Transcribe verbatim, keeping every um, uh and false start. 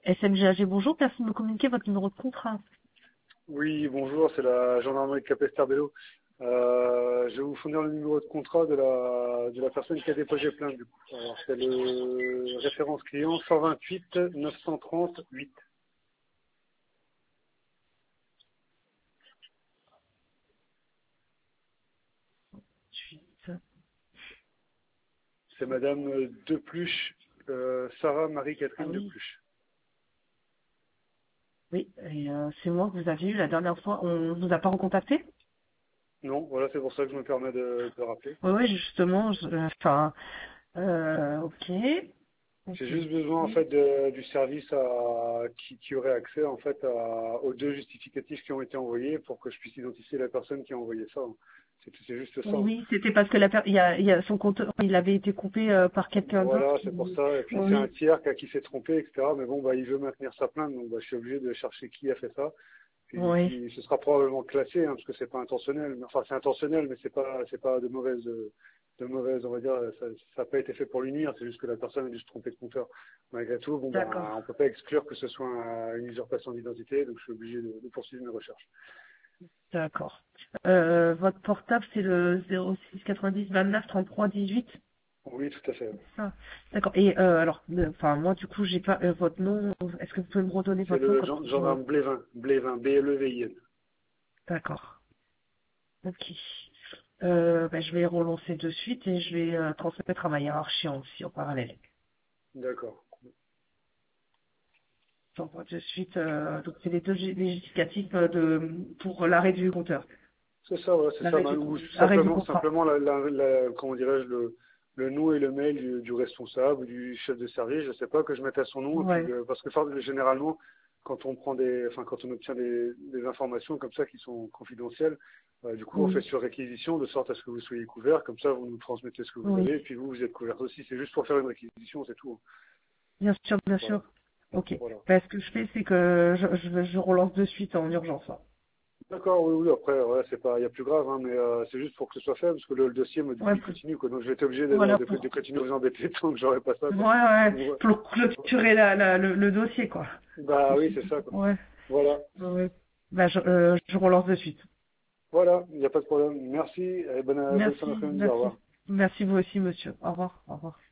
S M G A G, bonjour, merci de me communiquer votre numéro de contrat. Oui, bonjour, c'est la gendarmerie de Capesterbello. Euh, je vais vous fournir le numéro de contrat de la, de la personne qui a déposé plainte du coup. Alors, c'est le référence client cent vingt-huit neuf cent trente huit. Suite. C'est Madame Depluche, euh, Sarah Ah Marie-Catherine oui, Depluche. oui, et euh, c'est moi que vous avez eu la dernière fois. On vous a pas recontacté? Non, voilà, c'est pour ça que je me permets de, de rappeler. Oui, oui, justement, je- enfin, euh, ok, J'ai ok, juste besoin en ok. fait de- du service à, qui, qui aurait accès en fait à- aux deux justificatifs qui ont été envoyés pour que je puisse identifier la personne qui a envoyé ça. C'est c'est juste ça. Oui, c'était parce que la per- il y a, il y a son compte, il avait été coupé euh, par quelqu'un d'autre Voilà, c'est pour qui. ça. Et puis c'est un Oui, tiers qui, a- qui s'est trompé, et cetera. Mais bon, bah, il veut maintenir sa plainte, donc bah, je suis obligé de chercher qui a fait ça. Puis oui, qui, ce sera probablement classé, hein, parce que c'est pas intentionnel. Mais- Enfin, c'est intentionnel, mais c'est pas, c'est pas de mauvaise, de mauvaise, on va dire. Ça n'a pas été fait pour lui nuire. C'est juste que la personne a dû se tromper de compteur. Malgré tout, bon, bah, d'accord, on peut pas exclure que ce soit un- une usurpation d'identité, donc je suis obligé de, de poursuivre mes recherches. d'accord. Euh, votre portable, c'est le zéro six quatre-vingt-dix vingt-neuf trente-trois dix-huit. Oui, tout à fait. Ça, d'accord. Et euh, alors, euh, enfin moi du coup j'ai pas euh, votre nom. Est-ce que vous pouvez me redonner C'est votre nom le comme gen- ça, je- gendarme Blévin, Blévin, B L E V I N. D'accord. Ok. Euh, ben, je vais relancer de suite et je vais euh, transmettre à ma hiérarchie aussi en parallèle. D'accord. J'envoie de suite. Euh, donc c'est les deux gé- les justificatifs euh, de pour l'arrêt du compteur, C'est ça, voilà, c'est ça. l'arrêt Ben, du ou arrêt du simplement, contrat. simplement la, la, la- comment dirais-je, le, le nom et le mail du, du responsable, du chef de service, je sais pas, que je mette à son nom, et puis Ouais. euh, parce que enfin, généralement, quand on prend des, enfin, quand on obtient des, des informations comme ça qui sont confidentielles, euh, du coup, on fait Oui. sur réquisition de sorte à ce que vous soyez couvert, comme ça, vous nous transmettez ce que vous Oui. avez, et puis vous, vous êtes couvert aussi. C'est juste pour faire une réquisition, c'est tout. Bien sûr, bien Voilà, sûr. Ok. voilà. Ben, ce que je fais, c'est que je, je, je relance de suite en urgence. Là. D'accord, oui, oui, après, ouais, c'est pas, il y a plus grave, hein, mais euh, c'est juste pour que ce soit fait, parce que le, le dossier, moi, du coup, Ouais. il Pour, continue, quoi. Donc, je vais être obligé de, voilà de, de pour. continuer à vous embêter tant que j'aurai pas ça, Ouais, quoi. ouais. Donc, ouais. Pour clôturer la, la, le, le dossier, quoi. Bah oui, c'est ça, quoi. Ouais. Voilà, Ouais. Bah, je, euh, je relance de suite. voilà, il n'y a pas de problème. Merci, et bonne, bonne fin Merci, d'après-midi, au merci. revoir. Merci vous aussi, monsieur. Au revoir. Au revoir.